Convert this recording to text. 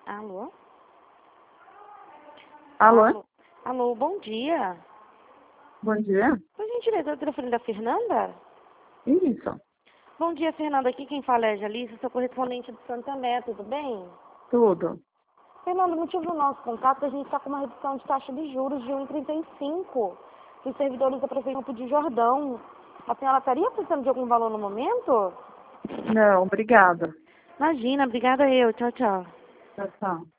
Alô? Alô? Alô, bom dia. Bom dia. Por gentileza, o telefone da Fernanda? Isso, Bom dia, Fernanda. Aqui quem fala é a Jalice, sou correspondente do Santander, tudo bem? tudo. Fernanda, o motivo do nosso contato é a gente está com uma redução de taxa de juros de 1,35 dos servidores da Prefeitura de Jordão. A senhora estaria precisando de algum valor no momento? Não, obrigada. Imagina, obrigada eu. Tchau, tchau. Tchau, tchau.